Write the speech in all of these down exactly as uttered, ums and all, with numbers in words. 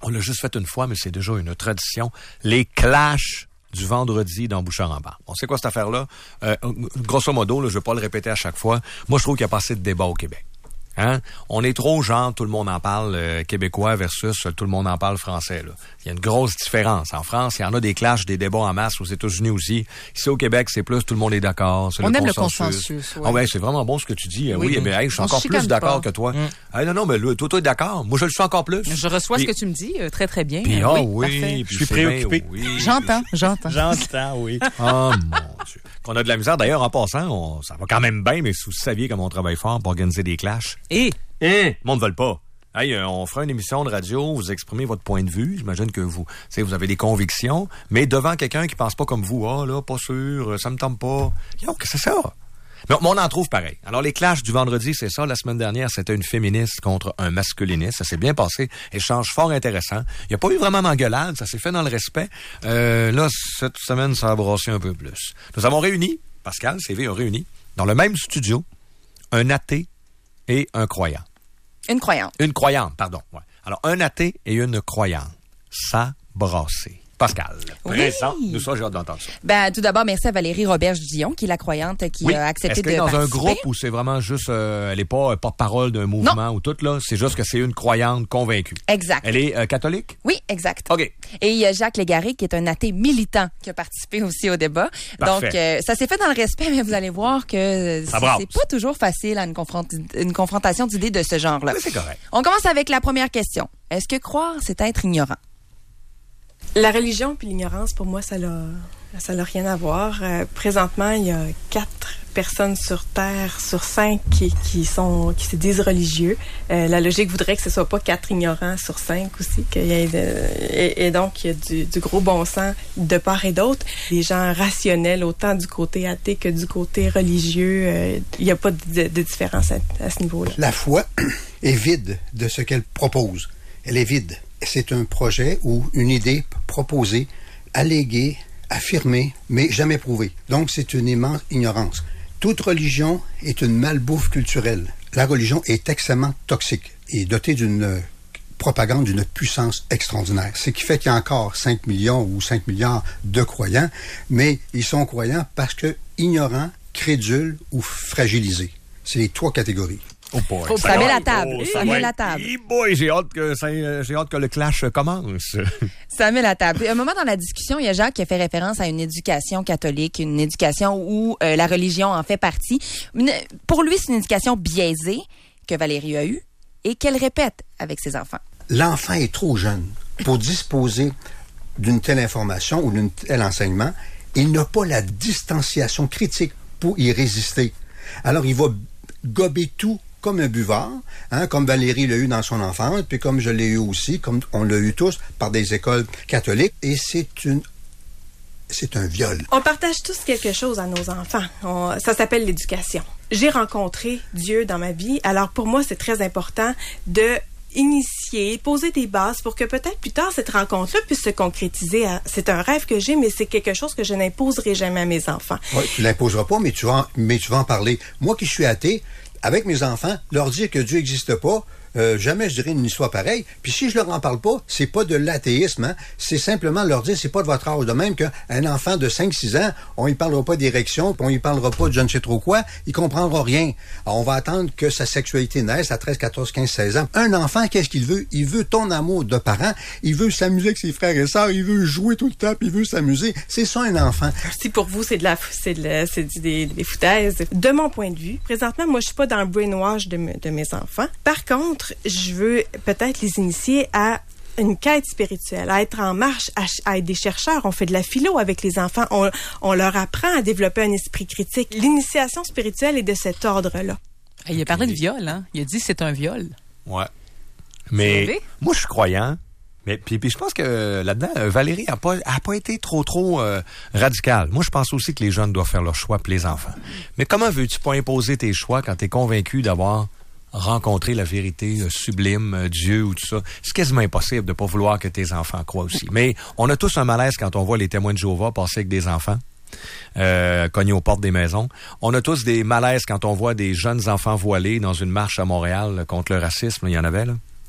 on l'a juste fait une fois, mais c'est déjà une tradition. Les clashs du vendredi dans Bouchard-en-Barre. On sait quoi cette affaire-là? Euh, grosso modo, là, je ne vais pas le répéter à chaque fois. Moi, je trouve qu'il n'y a pas assez de débat au Québec. Hein? On est trop genre, tout le monde en parle euh, québécois versus euh, tout le monde en parle français. Là. Il y a une grosse différence. En France, il y en a des clashs, des débats en masse, aux États-Unis aussi. Ici au Québec, c'est plus tout le monde est d'accord. C'est On le aime consensus. le consensus. Ouais. Ah ouais, c'est vraiment bon ce que tu dis. Oui, oui mais hey, je suis On encore plus d'accord pas. que toi. Mm. Hey, non, non, mais là, toi, toi, d'accord. Moi, je le suis encore plus. Je reçois puis, ce que tu me dis euh, très, très bien. Puis, euh, ah oui, oui, parfait. puis je suis préoccupé. Oui, j'entends, j'entends. J'entends, oui. Oh mon Dieu. Qu'on a de la misère. D'ailleurs, en passant, on, ça va quand même bien, mais si vous saviez comment on travaille fort pour organiser des clashs. Et Hein? Le monde ne veut pas. Hey, euh, on fera une émission de radio, vous exprimez votre point de vue. J'imagine que vous, vous avez des convictions, mais devant quelqu'un qui pense pas comme vous, ah là, pas sûr, ça me tente pas. Yo, qu'est-ce que c'est ça? Mais on en trouve pareil. Alors, les clashs du vendredi, c'est ça. La semaine dernière, c'était une féministe contre un masculiniste. Ça s'est bien passé. Échange fort intéressant. Il n'y a pas eu vraiment d'engueulade. Ça s'est fait dans le respect. Euh, là, cette semaine, ça a brassé un peu plus. Nous avons réuni, Pascal, C V a réuni, dans le même studio, un athée et un croyant. Une croyante. Une croyante, pardon. Ouais. Alors, un athée et une croyante. Ça brassé. Pascal, oui. présent. Nous, ça, j'ai hâte d'entendre ça. Ben, tout d'abord, merci à Valérie Roberge-Dillon, qui est la croyante qui oui. a accepté Est-ce de qu'elle est dans participer? un groupe où c'est vraiment juste, euh, elle n'est pas euh, porte-parole d'un mouvement non. ou tout, là? C'est juste que c'est une croyante convaincue. Exact. Elle est euh, catholique? Oui, exact. OK. Et il y a Jacques Légaré, qui est un athée militant, qui a participé aussi au débat. Parfait. Donc, euh, ça s'est fait dans le respect, mais vous allez voir que c'est, c'est pas toujours facile, à une, confront- une confrontation d'idées de ce genre-là. Oui, c'est correct. On commence avec la première question. Est-ce que croire, c'est être ignorant? La religion puis l'ignorance, pour moi, ça n'a ça n'a rien à voir. Euh, présentement, il y a quatre personnes sur Terre, sur cinq, qui, qui, sont, qui se disent religieux. Euh, la logique voudrait que ce ne soit pas quatre ignorants sur cinq aussi, qu'il y ait de, et, et donc il y a du, du gros bon sens de part et d'autre. Les gens rationnels, autant du côté athée que du côté religieux, euh, il n'y a pas de, de différence à, à ce niveau-là. La foi est vide de ce qu'elle propose. Elle est vide. C'est un projet ou une idée proposée, alléguée, affirmée, mais jamais prouvée. Donc, c'est une immense ignorance. Toute religion est une malbouffe culturelle. La religion est extrêmement toxique et dotée d'une propagande d'une puissance extraordinaire. Ce qui fait qu'il y a encore cinq millions ou cinq milliards de croyants, mais ils sont croyants parce que ignorants, crédules ou fragilisés. C'est les trois catégories. Oh boy. Oh, ça, ça met la table. Oh, ça, ça met ouais. la table. Hey boy, j'ai hâte que ça, j'ai hâte que le clash commence. Ça met la table. À un moment dans la discussion, il y a Jacques qui a fait référence à une éducation catholique, une éducation où euh, la religion en fait partie. Une, pour lui, c'est une éducation biaisée que Valérie a eue et qu'elle répète avec ses enfants. L'enfant est trop jeune pour disposer d'une telle information ou d'un tel enseignement. Il n'a pas la distanciation critique pour y résister. Alors, il va gober tout comme un buvard, hein, comme Valérie l'a eu dans son enfance, puis comme je l'ai eu aussi, comme on l'a eu tous par des écoles catholiques, et c'est une c'est un viol. On partage tous quelque chose à nos enfants. On, ça s'appelle l'éducation. J'ai rencontré Dieu dans ma vie, alors pour moi, c'est très important de initier, poser des bases pour que peut-être plus tard, cette rencontre-là puisse se concrétiser. À, c'est un rêve que j'ai, mais c'est quelque chose que je n'imposerai jamais à mes enfants. Oui, tu l'imposeras pas, mais tu vas en, mais tu vas en parler. Moi qui suis athée, avec mes enfants, leur dire que Dieu n'existe pas, euh, jamais je dirais une histoire pareille. Puis si je leur en parle pas, c'est pas de l'athéisme, hein? C'est simplement leur dire, c'est pas de votre âge. De même qu'un enfant de cinq six ans, on y parlera pas d'érection, puis on y parlera pas de je ne sais trop quoi, il comprendra rien. Alors, on va attendre que sa sexualité naisse à treize, quatorze, quinze, seize ans. Un enfant, qu'est-ce qu'il veut? Il veut ton amour de parent, il veut s'amuser avec ses frères et sœurs, il veut jouer tout le temps, puis il veut s'amuser. C'est ça, un enfant. Si pour vous, c'est de la, c'est de la, c'est des, des foutaises. De mon point de vue, présentement, moi, je suis pas dans le brainwash de, me, de mes enfants. Par contre, je veux peut-être les initier à une quête spirituelle, à être en marche, à, à être des chercheurs. On fait de la philo avec les enfants. On, on leur apprend à développer un esprit critique. L'initiation spirituelle est de cet ordre-là. Il a parlé de viol, hein? Il a dit que c'est un viol. Ouais. Mais moi, je suis croyant. Mais puis, puis je pense que là-dedans, Valérie a pas a pas été trop trop euh, radicale. Moi, je pense aussi que les jeunes doivent faire leur choix pour les enfants. Mais comment veux-tu pas imposer tes choix quand tu es convaincu d'avoir rencontrer la vérité euh, sublime, euh, Dieu ou tout ça? C'est quasiment impossible de pas vouloir que tes enfants croient aussi. Mais on a tous un malaise quand on voit les témoins de Jéhovah passer avec des enfants, euh, cogner aux portes des maisons. On a tous des malaises quand on voit des jeunes enfants voilés dans une marche à Montréal contre le racisme. Il y en avait, là.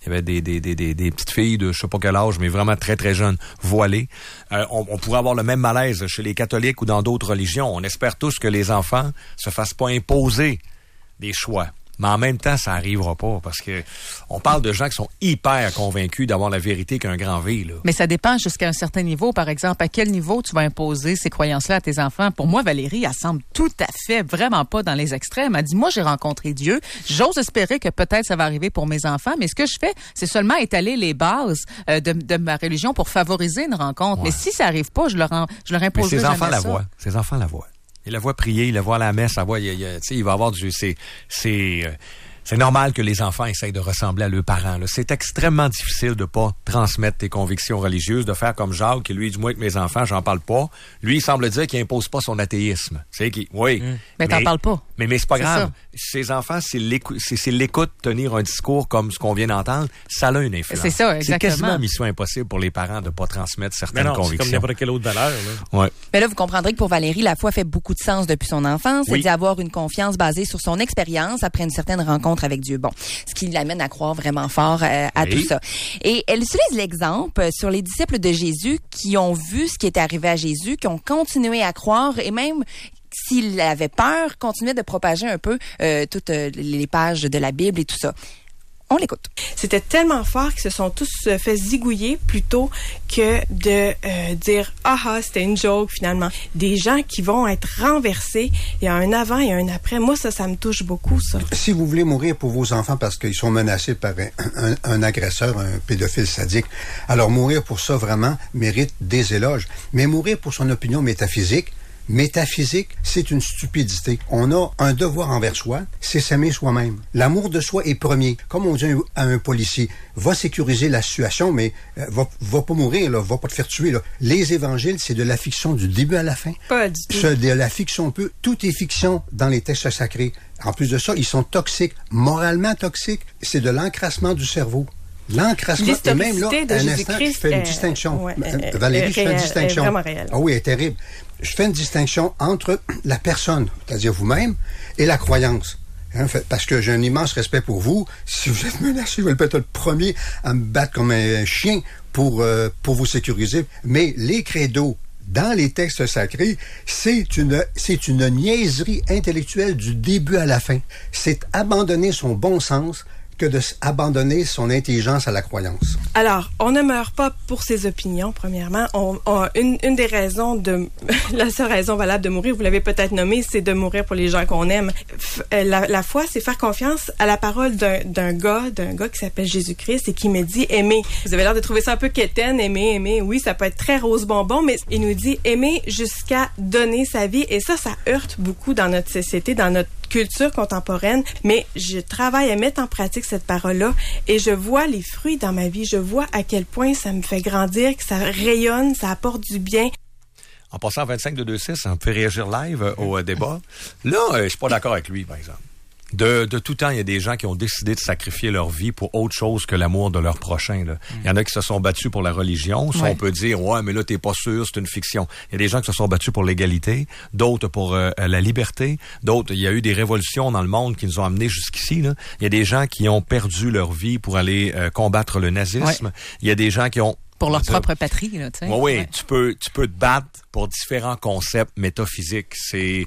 Il y avait des, des, des, des, des petites filles de je sais pas quel âge, mais vraiment très, très jeunes, voilées. Euh, on, on pourrait avoir le même malaise chez les catholiques ou dans d'autres religions. On espère tous que les enfants se fassent pas imposer des choix. Mais en même temps, ça arrivera pas parce que on parle de gens qui sont hyper convaincus d'avoir la vérité qu'un grand V, là. Mais ça dépend jusqu'à un certain niveau. Par exemple, à quel niveau tu vas imposer ces croyances-là à tes enfants? Pour moi, Valérie, elle semble tout à fait vraiment pas dans les extrêmes. Elle dit, moi, j'ai rencontré Dieu. J'ose espérer que peut-être ça va arriver pour mes enfants. Mais ce que je fais, c'est seulement étaler les bases euh, de, de ma religion pour favoriser une rencontre. Ouais. Mais si ça arrive pas, je leur, en, je leur imposerai jamais ça. Mais ces enfants la voient. Ces enfants la voient. Il la voit prier, il la voit à la messe, il, voit, il, il, il, il va avoir du... C'est, c'est, euh, c'est normal que les enfants essayent de ressembler à leurs parents. Là. C'est extrêmement difficile de pas transmettre tes convictions religieuses, de faire comme Jacques, qui lui dit, moi, avec mes enfants, j'en parle pas. Lui, il semble dire qu'il impose pas son athéisme. C'est qui, oui. Mmh. Mais, mais t'en parles pas. Mais, mais c'est pas c'est grave. Ça. Ses enfants, s'ils l'écoutent, s'ils l'écoutent tenir un discours comme ce qu'on vient d'entendre, ça a une influence. C'est ça, exactement. C'est quasiment mission impossible pour les parents de pas transmettre certaines non, convictions. C'est comme n'importe quelle autre valeur. Là. Ouais. Mais là, vous comprendrez que pour Valérie, la foi fait beaucoup de sens depuis son enfance. Oui. C'est d'y avoir une confiance basée sur son expérience après une certaine rencontre avec Dieu. Bon, ce qui l'amène à croire vraiment fort euh, à oui. tout ça. Et elle utilise l'exemple sur les disciples de Jésus qui ont vu ce qui est arrivé à Jésus, qui ont continué à croire et même s'ils avaient peur, continuaient de propager un peu euh, toutes euh, les pages de la Bible et tout ça. On l'écoute. C'était tellement fort qu'ils se sont tous euh, fait zigouiller plutôt que de euh, dire « Ah ah, c'était une joke finalement ». Des gens qui vont être renversés, il y a un avant et un après. Moi, ça, ça me touche beaucoup, ça. Si vous voulez mourir pour vos enfants parce qu'ils sont menacés par un, un, un agresseur, un pédophile sadique, alors mourir pour ça, vraiment, mérite des éloges. Mais mourir pour son opinion métaphysique, Métaphysique, c'est une stupidité. On a un devoir envers soi, c'est s'aimer soi-même. L'amour de soi est premier. Comme on dit à un policier, va sécuriser la situation, mais euh, va, va pas mourir, là, va pas te faire tuer. Là. Les évangiles, c'est de la fiction du début à la fin. Pas du tout. C'est de la fiction peu. Tout est fiction dans les textes sacrés. En plus de ça, ils sont toxiques, moralement toxiques. C'est de l'encrassement du cerveau. L'encrassement, et même là, de un instant, je fais une euh, distinction. Ouais, euh, Valérie, je fais une distinction. Vraiment réel. Ah oui, elle est terrible. Je fais une distinction entre la personne, c'est-à-dire vous-même, et la croyance. Hein, parce que j'ai un immense respect pour vous. Si vous êtes menacé, je vais être le premier à me battre comme un chien pour, euh, pour vous sécuriser. Mais les credos, dans les textes sacrés, c'est une, c'est une niaiserie intellectuelle du début à la fin. C'est abandonner son bon sens que de abandonner son intelligence à la croyance. Alors, on ne meurt pas pour ses opinions, premièrement. On, on, une, une des raisons de... la seule raison valable de mourir, vous l'avez peut-être nommé, c'est de mourir pour les gens qu'on aime. La, la foi, c'est faire confiance à la parole d'un, d'un gars, d'un gars qui s'appelle Jésus-Christ et qui me dit « Aimer ». Vous avez l'air de trouver ça un peu quétaine, aimer, aimer. Oui, ça peut être très rose bonbon, mais il nous dit « Aimer jusqu'à donner sa vie ». Et ça, ça heurte beaucoup dans notre société, dans notre culture contemporaine, mais je travaille à mettre en pratique cette parole-là et je vois les fruits dans ma vie. Je vois à quel point ça me fait grandir, que ça rayonne, ça apporte du bien. En passant à vingt-cinq deux deux six, ça me fait réagir live euh, au euh, débat. Là, euh, je suis pas d'accord avec lui, par exemple. De, de tout temps, il y a des gens qui ont décidé de sacrifier leur vie pour autre chose que l'amour de leur prochain. Là. Mm. Il y en a qui se sont battus pour la religion. Ça, ouais. On peut dire, ouais, mais là, t'es pas sûr, c'est une fiction. Il y a des gens qui se sont battus pour l'égalité, d'autres pour euh, la liberté, d'autres, il y a eu des révolutions dans le monde qui nous ont amenés jusqu'ici. Là. Il y a des gens qui ont perdu leur vie pour aller euh, combattre le nazisme. Ouais. Il y a des gens qui ont pour leur propre patrie, là, tu sais. Oui, oui, ouais. tu peux, tu peux te battre pour différents concepts métaphysiques. C'est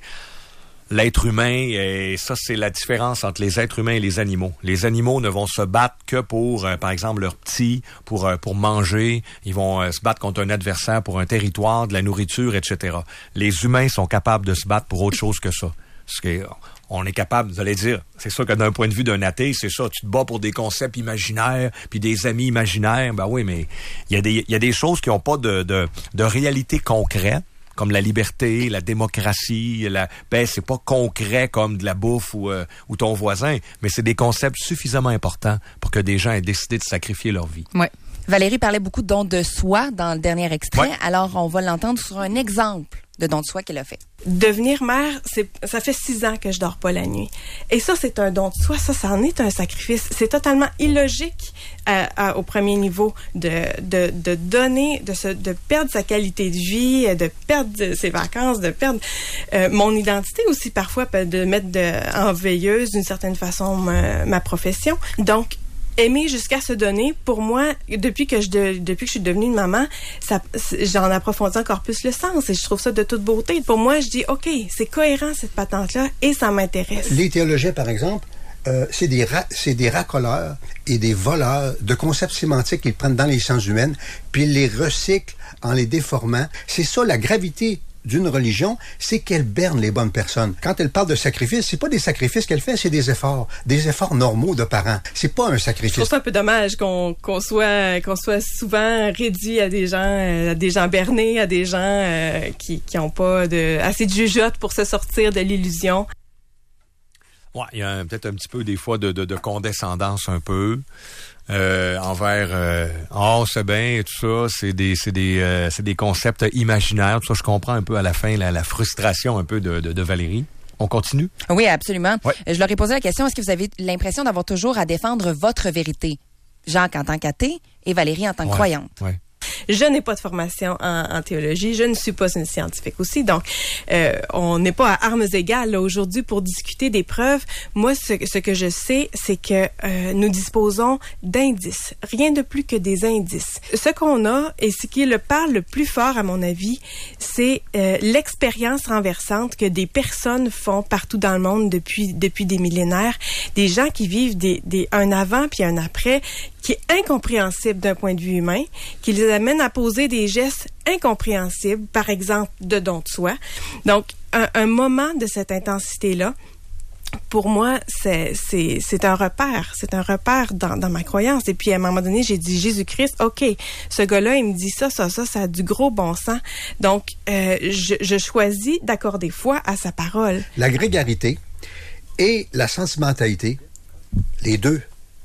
l'être humain, et ça, c'est la différence entre les êtres humains et les animaux. Les animaux ne vont se battre que pour, euh, par exemple, leurs petits, pour euh, pour manger. Ils vont euh, se battre contre un adversaire pour un territoire, de la nourriture, et cetera. Les humains sont capables de se battre pour autre chose que ça. Parce que on est capable, vous allez dire, c'est sûr que d'un point de vue d'un athée, c'est ça, tu te bats pour des concepts imaginaires, puis des amis imaginaires. Ben oui, mais il y a des il y a des choses qui n'ont pas de, de de réalité concrète, comme la liberté, la démocratie, la ben c'est pas concret comme de la bouffe ou euh, ou ton voisin, mais c'est des concepts suffisamment importants pour que des gens aient décidé de sacrifier leur vie. Ouais. Valérie parlait beaucoup de don de soi dans le dernier extrait, ouais. Alors on va l'entendre sur un exemple de don de soi qu'elle a fait. Devenir mère, c'est, ça fait six ans que je dors pas la nuit. Et ça, c'est un don de soi. Ça, ça en est un sacrifice. C'est totalement illogique à, à, au premier niveau de, de, de donner, de, se, de perdre sa qualité de vie, de perdre ses vacances, de perdre euh, mon identité aussi parfois, de mettre de, en veilleuse d'une certaine façon ma, ma profession. Donc, aimer jusqu'à se donner, pour moi, depuis que je de, depuis que je suis devenue une maman, ça, j'en approfondis encore plus le sens et je trouve ça de toute beauté. Pour moi, je dis, OK, c'est cohérent cette patente-là et ça m'intéresse. Les théologiens, par exemple, euh, c'est des ra- c'est des racoleurs et des voleurs de concepts sémantiques qu'ils prennent dans les sciences humaines, puis ils les recyclent en les déformant. C'est ça la gravité d'une religion, c'est qu'elle berne les bonnes personnes. Quand elle parle de sacrifice, c'est pas des sacrifices qu'elle fait, c'est des efforts, des efforts normaux de parents. C'est pas un sacrifice. Je trouve ça un peu dommage qu'on qu'on soit qu'on soit souvent réduit à des gens à des gens bernés, à des gens euh, qui qui ont pas de assez de jugeote pour se sortir de l'illusion. Ouais, il y a peut-être un petit peu des fois de, de, de condescendance un peu. Euh, envers euh, oh c'est bien tout ça, c'est des c'est des euh, c'est des concepts imaginaires, tout ça. Je comprends un peu à la fin la, la frustration un peu de, de, de Valérie. On continue? Oui, absolument. Ouais. Je leur ai posé la question, est-ce que vous avez l'impression d'avoir toujours à défendre votre vérité? Jacques en tant qu'athée et Valérie en tant que Ouais. croyante. Ouais. Je n'ai pas de formation en, en théologie. Je ne suis pas une scientifique aussi. Donc, euh, on n'est pas à armes égales là, aujourd'hui pour discuter des preuves. Moi, ce, ce que je sais, c'est que euh, nous disposons d'indices. Rien de plus que des indices. Ce qu'on a, et ce qui le parle le plus fort, à mon avis, c'est euh, l'expérience renversante que des personnes font partout dans le monde depuis, depuis des millénaires. Des gens qui vivent des, des, un avant puis un après, qui est incompréhensible d'un point de vue humain, qui les amène à poser des gestes incompréhensibles, par exemple de don de soi. Donc, un, un moment de cette intensité-là, pour moi, c'est, c'est, c'est un repère. C'est un repère dans, dans ma croyance. Et puis, à un moment donné, j'ai dit, Jésus-Christ, OK, ce gars-là, il me dit ça, ça, ça, ça a du gros bon sens. Donc, euh, je, je choisis d'accorder foi à sa parole. La grégarité et la sentimentalité, les deux,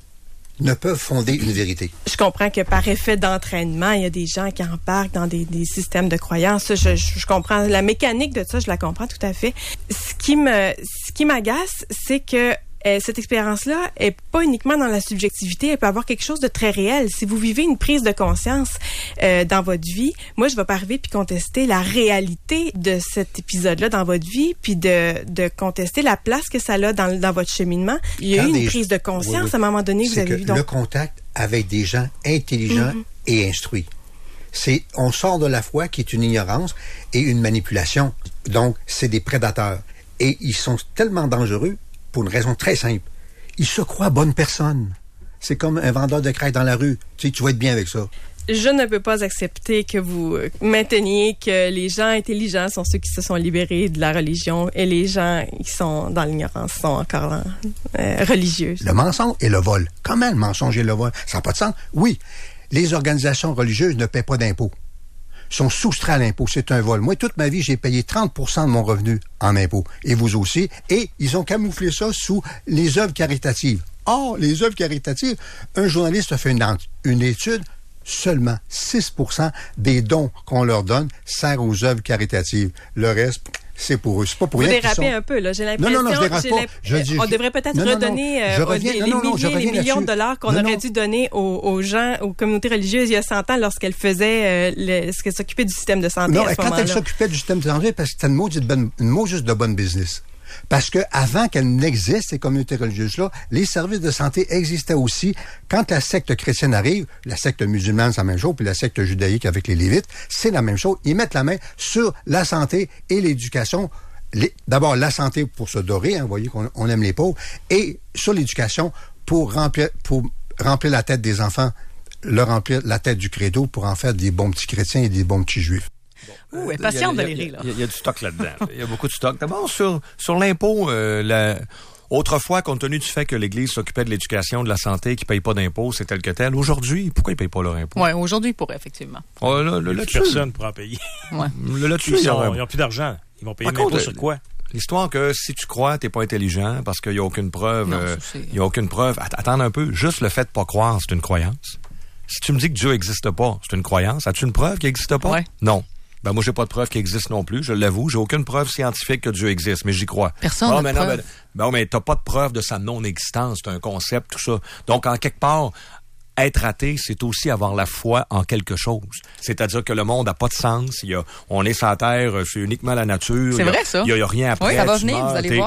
ne peuvent fonder une vérité. Je comprends que par effet d'entraînement, il y a des gens qui embarquent dans des, des systèmes de croyances. Ça, je, je, je comprends la mécanique de ça, je la comprends tout à fait. Ce qui me, ce qui m'agace, c'est que euh, cette expérience-là est pas uniquement dans la subjectivité, elle peut avoir quelque chose de très réel. Si vous vivez une prise de conscience euh, dans votre vie, moi, je vais pas arriver puis contester la réalité de cet épisode-là dans votre vie, puis de, de contester la place que ça a dans, dans votre cheminement. Il y a Quand eu une des- prise de conscience oui, oui. à un moment donné que vous C'est avez que vu. Donc, le contact avec des gens intelligents Mhm. et instruits. C'est, on sort de la foi qui est une ignorance et une manipulation. Donc, c'est des prédateurs. Et ils sont tellement dangereux pour une raison très simple. Ils se croient bonnes personnes. C'est comme un vendeur de crêpes dans la rue. Tu sais, tu vas être bien avec ça. je ne peux pas accepter que vous mainteniez que les gens intelligents sont ceux qui se sont libérés de la religion et les gens qui sont dans l'ignorance sont encore euh, religieux. Le mensonge et le vol. Comment le mensonge et le vol? Ça n'a pas de sens. Oui, les organisations religieuses ne paient pas d'impôts. Sont soustraits à l'impôt. C'est un vol. Moi, toute ma vie, j'ai payé trente pour cent de mon revenu en impôts. Et vous aussi. Et ils ont camouflé ça sous les œuvres caritatives. Or, les œuvres caritatives, un journaliste a fait une, une étude, seulement six pour cent des dons qu'on leur donne servent aux œuvres caritatives. Le reste, c'est pour eux. C'est pas pour Vous rien dérapez qu'ils sont... un peu, là. J'ai l'impression... Non, non, non, je dérape j'ai pas. l'imp- Je dis- on devrait peut-être non, non, non. redonner euh, Je reviens- les, non, les non, non, je milliers, les reviens millions de là-dessus. dollars qu'on Non, aurait non. dû donner aux, aux gens, aux communautés religieuses il y a cent ans lorsqu'elles faisaient, euh, le, ce qu'elles s'occupaient du système de santé Non, à ce quand moment-là. elle s'occupait du système de santé, parce que c'était une maudite bonne, une maudite de bonne business. Parce que avant qu'elles n'existent, ces communautés religieuses-là, les services de santé existaient aussi. Quand la secte chrétienne arrive, la secte musulmane, c'est la même chose, puis la secte judaïque avec les Lévites, c'est la même chose. Ils mettent la main sur la santé et l'éducation. Les, d'abord, la santé pour se dorer, hein, vous voyez qu'on on aime les pauvres, et sur l'éducation pour remplir, pour remplir la tête des enfants, leur remplir la tête du credo pour en faire des bons petits chrétiens et des bons petits juifs. Ouh, elle est patiente, Valérie, là. Il y, a, il y a du stock là-dedans. Il y a beaucoup de stock. D'abord, sur, sur l'impôt, euh, la... autrefois, compte tenu du fait que l'Église s'occupait de l'éducation, de la santé, qui ne paye pas d'impôts, c'est tel que tel. Aujourd'hui, pourquoi ils ne payent pas leur impôt? Oui, aujourd'hui, ils pourraient, effectivement. Oh, là, là, Plus là-dessus, personne pour en payer. Ouais. là, là-dessus, Ils il y aura- n'ont plus d'argent. Ils vont payer Par l'impôt contre, sur quoi? L'histoire que si tu crois, t'es pas intelligent parce qu'il y a aucune preuve. Non, euh, ça, c'est- il y a aucune preuve. Att- Attends un peu. Juste le fait de pas croire, c'est une croyance. Si tu me dis que Dieu existe pas, c'est une croyance. As-tu une preuve qu'il existe pas? Ouais. Non. Ben moi j'ai pas de preuve qu'il existe non plus, je l'avoue, j'ai aucune preuve scientifique que Dieu existe, mais j'y crois. Personne Bon, n'a de mais non, preuve. ben, ben, mais t'as pas de preuve de sa non-existence, c'est un concept, tout ça. Donc en quelque part, être athée, c'est aussi avoir la foi en quelque chose. C'est-à-dire que le monde n'a pas de sens. Il y a, on est sur la terre, c'est uniquement la nature. C'est Il y a- vrai, ça. Il y a, il y a rien après. Oui, ça va tu venir, meurs, vous allez t'es- voir.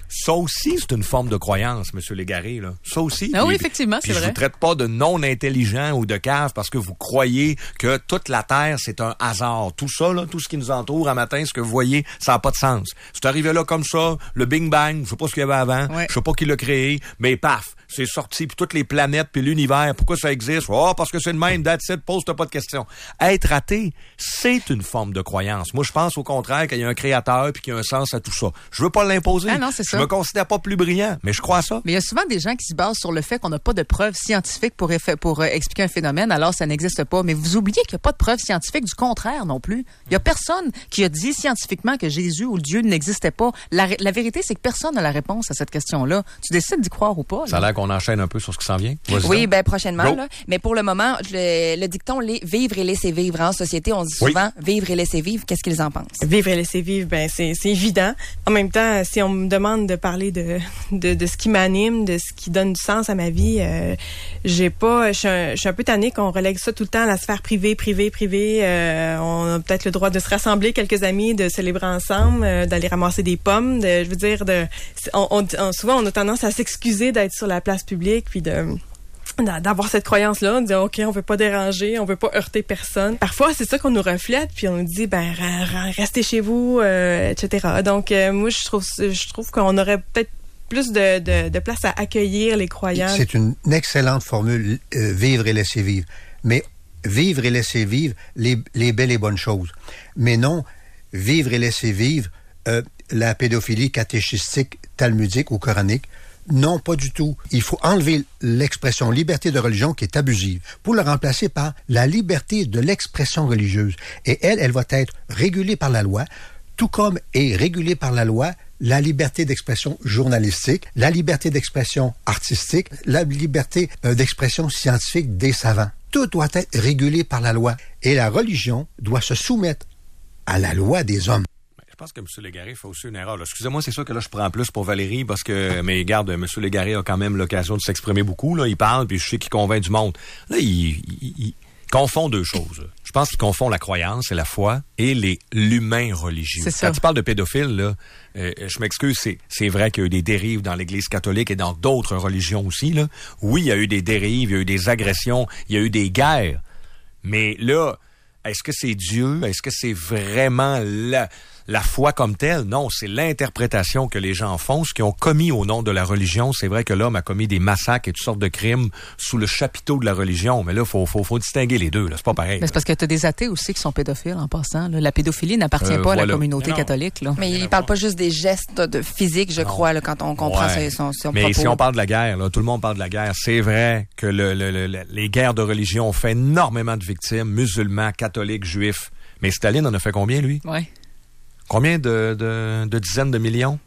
Ça aussi, c'est une forme de croyance, M. Légaré, là. Ça aussi. Ah oui, Puis- effectivement, puis c'est je vrai. vous traite pas de non-intelligent ou de cave parce que vous croyez que toute la Terre, c'est un hasard. Tout ça, là, tout ce qui nous entoure un matin, ce que vous voyez, ça n'a pas de sens. C'est arrivé là comme ça, le Big Bang, je sais pas ce qu'il y avait avant, Ouais. je sais pas qui l'a créé, mais paf, c'est sorti, puis toutes les planètes, puis l'univers, pourquoi ça existe? Oh, parce que c'est le même, that's it, pose-toi pas de questions. Être athée, c'est une forme de croyance. Moi, je pense au contraire qu'il y a un créateur puis qu'il y a un sens à tout ça. Je veux pas l'imposer. Ah non, c'est ça. Je me considère pas plus brillant, mais je crois à ça. Mais il y a souvent des gens qui se basent sur le fait qu'on n'a pas de preuves scientifiques pour, effa- pour euh, expliquer un phénomène, alors ça n'existe pas. Mais vous oubliez qu'il n'y a pas de preuves scientifiques du contraire non plus. Il n'y a personne qui a dit scientifiquement que Jésus ou Dieu n'existait pas. La, la vérité, c'est que personne n'a la réponse à cette question-là. Tu décides d'y croire ou pas. Ça a là. l'air qu'on enchaîne un peu sur ce qui s'en vient. Vas-y Oui, donc. ben prochainement. Go. Là. Mais pour le moment, le, le dicton, les vivre et laisser vivre. En société, on dit Oui. souvent vivre et laisser vivre. Qu'est-ce qu'ils en pensent? Vivre et laisser vivre, ben c'est c'est évident. En même temps, si on me demande de parler de de, de ce qui m'anime, de ce qui donne du sens à ma vie, euh, j'ai pas, je suis un, je suis un peu tannée qu'on relègue ça tout le temps à la sphère privée, privée, privée. Euh, on a peut-être le droit de se rassembler quelques amis, de célébrer ensemble, euh, d'aller ramasser des pommes. De, je veux dire, de, on, on, on- souvent on a tendance à s'excuser d'être sur la place publique, puis de d'avoir cette croyance-là, de dire, OK, on veut pas déranger, on veut pas heurter personne. Parfois, c'est ça qu'on nous reflète, puis on nous dit, ben, re- re- restez chez vous, euh, et cetera. Donc, euh, moi, je trouve, je trouve qu'on aurait peut-être plus de, de, de place à accueillir les croyants. C'est une excellente formule, euh, vivre et laisser vivre. Mais vivre et laisser vivre les, les belles et bonnes choses. Mais non, vivre et laisser vivre euh, la pédophilie catéchistique, talmudique ou coranique. Non, pas du tout. Il faut enlever l'expression liberté de religion qui est abusive pour la remplacer par la liberté de l'expression religieuse. Et elle, elle va être régulée par la loi, tout comme est régulée par la loi la liberté d'expression journalistique, la liberté d'expression artistique, la liberté euh, d'expression scientifique des savants. Tout doit être régulé par la loi. Et la religion doit se soumettre à la loi des hommes. Je pense que M. Légaré fait aussi une erreur. là. Excusez-moi, c'est sûr que là, je prends plus pour Valérie parce que, mais regarde, M. Légaré a quand même l'occasion de s'exprimer beaucoup. Là. Il parle, puis je sais qu'il convainc du monde. Là, il, il, il confond deux choses. Je pense qu'il confond la croyance et la foi et les l'humain religieux. C'est ça. Quand il parle de pédophiles, là, euh, je m'excuse, c'est, c'est vrai qu'il y a eu des dérives dans l'Église catholique et dans d'autres religions aussi. Là. Oui, il y a eu des dérives, il y a eu des agressions, il y a eu des guerres. Mais là, est-ce que c'est Dieu? Est-ce que c'est vraiment la, la foi comme telle? Non, c'est l'interprétation que les gens font, ce qu'ils ont commis au nom de la religion. C'est vrai que l'homme a commis des massacres et toutes sortes de crimes sous le chapiteau de la religion. Mais là, il faut, faut, faut distinguer les deux. Là. C'est pas pareil. Mais c'est parce que tu as des athées aussi qui sont pédophiles en passant. là. La pédophilie n'appartient Euh, pas à la voilà. communauté Mais non. catholique. Là. Mais il parle pas juste des gestes de physique, je Non. crois, là, quand on comprend Ouais. son, son Mais propos. si on parle de la guerre, là, tout le monde parle de la guerre. C'est vrai que le, le, le, le- les guerres de religion ont fait énormément de victimes, musulmans, catholiques, juifs. Mais Staline en a fait combien, lui? Ouais. Combien de, de, de dizaines de millions?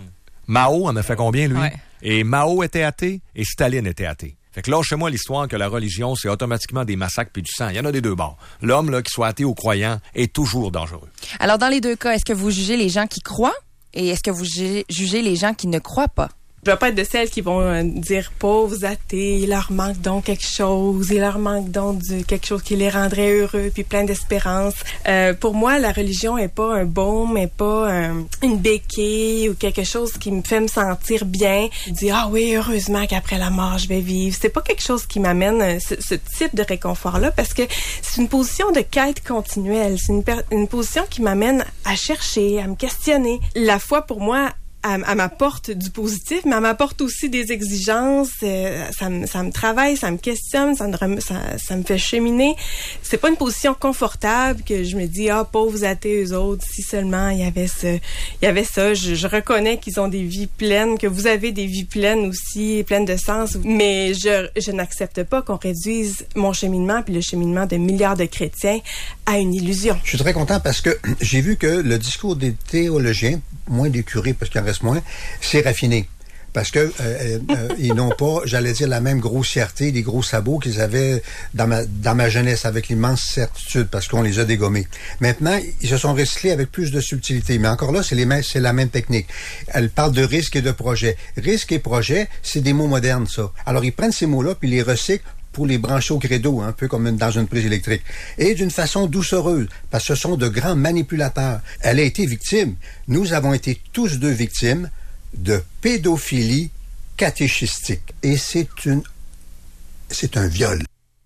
Mao en a fait combien, lui? Ouais. Et Mao était athée et Staline était athée. Fait que là, chez moi, l'histoire que la religion, c'est automatiquement des massacres puis du sang. Il y en a des deux bords. L'homme, là, qui soit athée ou croyant, est toujours dangereux. Alors, dans les deux cas, est-ce que vous jugez les gens qui croient et est-ce que vous jugez, jugez les gens qui ne croient pas? Je vais pas être de celles qui vont euh, dire pauvres athées, il leur manque donc quelque chose, il leur manque donc du, quelque chose qui les rendrait heureux puis plein d'espérance. Euh, pour moi, la religion est pas un baume, est pas un- une béquille ou quelque chose qui me fait me sentir bien. Dire ah oui, heureusement qu'après la mort je vais vivre. C'est pas quelque chose qui m'amène euh, ce, ce type de réconfort-là parce que c'est une position de quête continuelle. C'est une, per- une position qui m'amène à chercher, à me questionner. La foi pour moi Elle, elle m'apporte du positif, mais elle m'apporte aussi des exigences. Euh, ça, me, ça me travaille, ça me questionne, ça me, rem- ça, ça me fait cheminer. C'est pas une position confortable que je me dis ah pauvres athées eux autres. Si seulement il y avait ce, il y avait ça. Je, je reconnais qu'ils ont des vies pleines, que vous avez des vies pleines aussi, pleines de sens. Mais je, je n'accepte pas qu'on réduise mon cheminement puis le cheminement de milliards de chrétiens à une illusion. Je suis très content parce que j'ai vu que le discours des théologiens, moins des curés parce qu'il en reste moins, c'est raffiné. Parce que euh, euh, ils n'ont pas, j'allais dire, la même grossièreté, les gros sabots qu'ils avaient dans ma, dans ma jeunesse, avec l'immense certitude, parce qu'on les a dégommés. Maintenant, ils se sont recyclés avec plus de subtilité. Mais encore là, c'est, les mêmes, c'est la même technique. Elle parle de risque et de projet. Risque et projet, c'est des mots modernes, ça. Alors, ils prennent ces mots-là, puis ils les recyclent pour les brancher au credo, un peu comme une, dans une prise électrique. Et d'une façon doucereuse, parce que ce sont de grands manipulateurs. Elle a été victime. Nous avons été tous deux victimes de pédophilie catéchistique. Et c'est une, c'est un viol.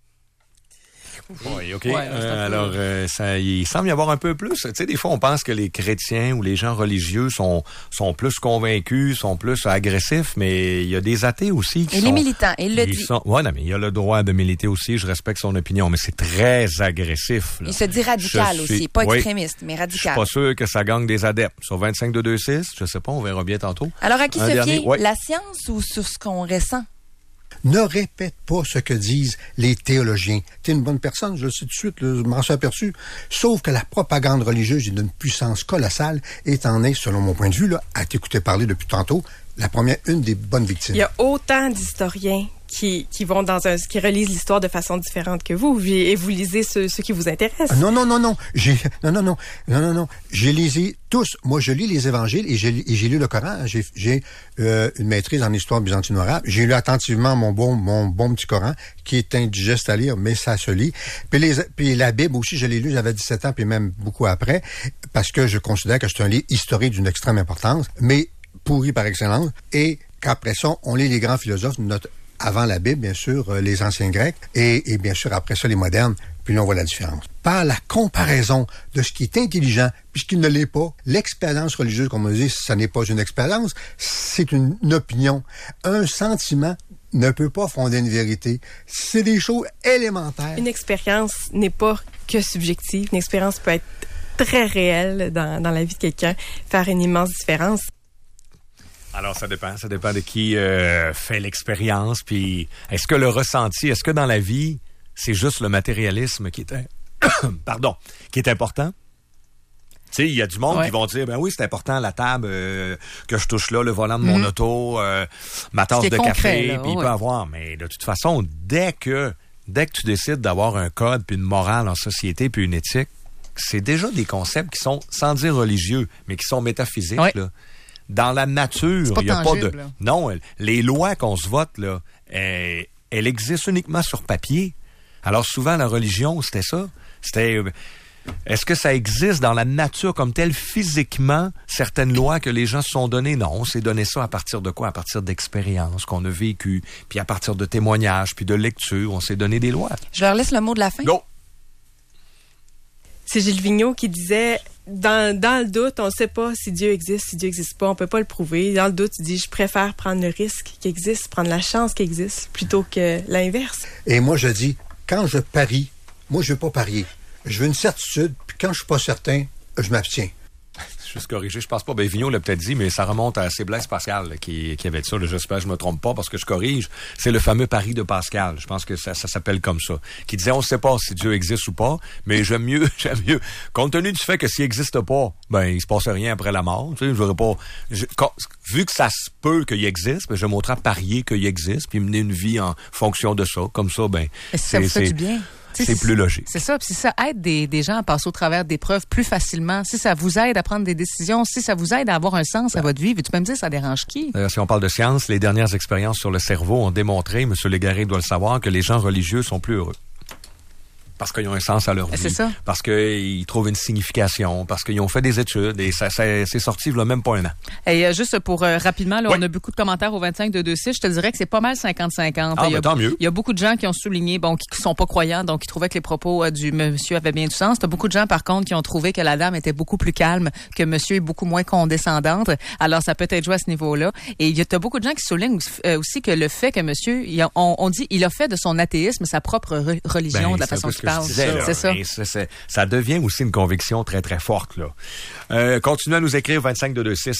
Oui, OK. Ouais, euh, alors, euh, ça, il semble y avoir un peu plus. Tu sais, des fois, on pense que les chrétiens ou les gens religieux sont sont plus convaincus, sont plus agressifs, mais il y a des athées aussi qui Et sont... les militants, il le dit. Sont, ouais, non, mais il a le droit de militer aussi. Je respecte son opinion, mais c'est très agressif. Là. Il se dit radical Je aussi, suis- pas oui. extrémiste, mais Je suis radical. pas sûr que ça gagne des adeptes. Sur vingt-cinq deux deux six, je sais pas, on verra bien tantôt. Alors, à qui Un se dernier, fier, ouais. la science ou sur ce qu'on ressent? Ne répète pas ce que disent les théologiens. Tu es une bonne personne, je le sais tout de suite, là, je m'en suis aperçu. Sauf que la propagande religieuse est d'une puissance colossale et en est, selon mon point de vue, là, à t'écouter parler depuis tantôt, la première, une des bonnes victimes. Il y a autant d'historiens qui, qui vont dans un, qui relisent l'histoire de façon différente que vous, et vous lisez ceux, ceux qui vous intéressent. Ah, non, non, non, non. J'ai, non, non, non, non, non, non. J'ai lisé tous. Moi, je lis les évangiles et j'ai, et j'ai lu le Coran. J'ai, j'ai euh, une maîtrise en histoire byzantino-arabe. J'ai lu attentivement mon bon, mon bon petit Coran, qui est indigeste à lire, mais ça se lit. Puis, les, puis la Bible aussi, je l'ai lu, j'avais dix-sept ans, puis même beaucoup après, parce que je considère que c'est un livre historique d'une extrême importance, mais pourri par excellence. Et qu'après ça, on lit les grands philosophes, notre avant la Bible, bien sûr, euh, les anciens Grecs, et, et bien sûr, après ça, les modernes, puis là, on voit la différence. Par la comparaison de ce qui est intelligent, puis ce qui ne l'est pas, l'expérience religieuse, comme on dit, ça n'est pas une expérience, c'est une, une opinion. Un sentiment ne peut pas fonder une vérité. C'est des choses élémentaires. Une expérience n'est pas que subjective. Une expérience peut être très réelle dans, dans la vie de quelqu'un, faire une immense différence. Alors, ça dépend. Ça dépend de qui euh, fait l'expérience. Puis, est-ce que le ressenti, est-ce que dans la vie, c'est juste le matérialisme qui est, pardon, qui est important? Tu sais, il y a du monde Ouais. qui vont dire, ben oui, c'est important, la table, euh, que je touche là, le volant de mon Mm-hmm. auto, euh, ma tasse Ce qui est de concret, café, là, puis il ouais. peut avoir. Mais de toute façon, dès que, dès que tu décides d'avoir un code, puis une morale en société, puis une éthique, c'est déjà des concepts qui sont, sans dire religieux, mais qui sont métaphysiques, Ouais. là. Dans la nature, pas il n'y a tangible, pas de... là. Non, les lois qu'on se vote, là, elles, elles existent uniquement sur papier. Alors souvent, la religion, c'était ça. C'était... Est-ce que ça existe dans la nature comme telle, physiquement, certaines lois que les gens se sont données? Non, on s'est donné ça à partir de quoi? À partir d'expériences qu'on a vécues, puis à partir de témoignages, puis de lectures, on s'est donné des lois. Je leur laisse le mot de la fin. Go! C'est Gilles Vigneault qui disait, dans, dans le doute, on ne sait pas si Dieu existe, si Dieu n'existe pas, on peut pas le prouver. Dans le doute, il dit, je préfère prendre le risque qui existe, prendre la chance qui existe, plutôt que l'inverse. Et moi, je dis, quand je parie, moi, je veux pas parier. Je veux une certitude, puis quand je suis pas certain, je m'abstiens. Juste corriger, je pense pas. Ben, Vigneault l'a peut-être dit, mais ça remonte à c'est Blaise Pascal là, qui, qui avait dit ça. Là, j'espère que je me trompe pas parce que je corrige. C'est le fameux pari de Pascal. Je pense que ça, ça s'appelle comme ça. Qui disait, on sait pas si Dieu existe ou pas, mais j'aime mieux, j'aime mieux. Compte tenu du fait que s'il existe pas, ben, il se passe rien après la mort. Tu sais, je voudrais pas, je, quand, vu que ça se peut qu'il existe, ben, je vais montrer à parier qu'il existe puis mener une vie en fonction de ça. Comme ça, ben, Et si ça vous fait du bien. C'est plus logique. C'est ça. Puis si ça aide des, des gens à passer au travers d'épreuves plus facilement, si ça vous aide à prendre des décisions, si ça vous aide à avoir un sens à votre vie, tu peux me dire, ça dérange qui? D'ailleurs, si on parle de science, les dernières expériences sur le cerveau ont démontré, M. Légaré doit le savoir, que les gens religieux sont plus heureux. Parce qu'ils ont un sens à leur vie. C'est ça. Parce qu'ils trouvent une signification, parce qu'ils ont fait des études et ça, ça c'est sorti il y a même pas un an. Et euh, juste pour euh, rapidement, là, Oui. on a beaucoup de commentaires au vingt-cinq deux deux six. Je te dirais que c'est pas mal cinquante cinquante. Ah, il y a, ben, tant mieux. Il y a beaucoup de gens qui ont souligné, bon, qui sont pas croyants, donc qui trouvaient que les propos euh, du monsieur avaient bien du sens. T'as beaucoup de gens, par contre, qui ont trouvé que la dame était beaucoup plus calme, que monsieur est beaucoup moins condescendante. Alors, ça peut être joué à ce niveau-là. Et il y a t'as beaucoup de gens qui soulignent euh, aussi que le fait que monsieur, il a, on, on dit, il a fait de son athéisme sa propre re- religion, Ben, de la c'est un façon peu qu'il ce que je parle. disais, là. C'est ça. Et c'est- c'est- ça devient aussi une conviction très, très forte, là. Euh, continuez à nous écrire vingt-cinq deux deux six.